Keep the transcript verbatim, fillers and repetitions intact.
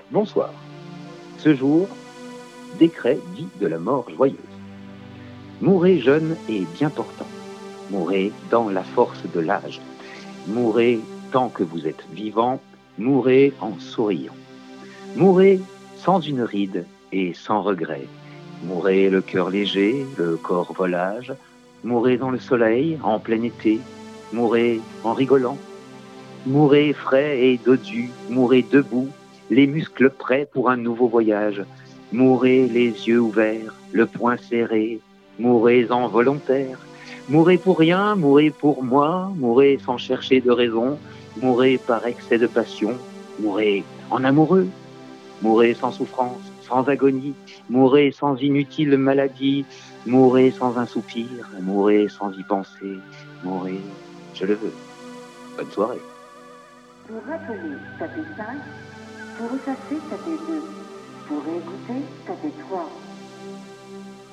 Bonsoir. Ce jour, décret dit de la mort joyeuse. Mourez jeune et bien portant. Mourez dans la force de l'âge. Mourez tant que vous êtes vivant. Mourez en souriant. Mourez sans une ride et sans regret. Mourez le cœur léger, le corps volage. Mourez dans le soleil, en plein été. Mourez en rigolant. Mourez frais et dodu. Mourez debout, les muscles prêts pour un nouveau voyage. Mourez les yeux ouverts, le poing serré. Mourez en volontaire. Mourez pour rien, mourez pour moi. Mourez sans chercher de raison. Mourez par excès de passion. Mourez en amoureux. Mourez sans souffrance, sans agonie. Mourez sans inutile maladie. Mourez sans un soupir. Mourez sans y penser. Mourez, je le veux. Bonne soirée. Pour rappeler, tapez cinq. Pour effacer, tapez deux. Pour réécouter, tapez trois.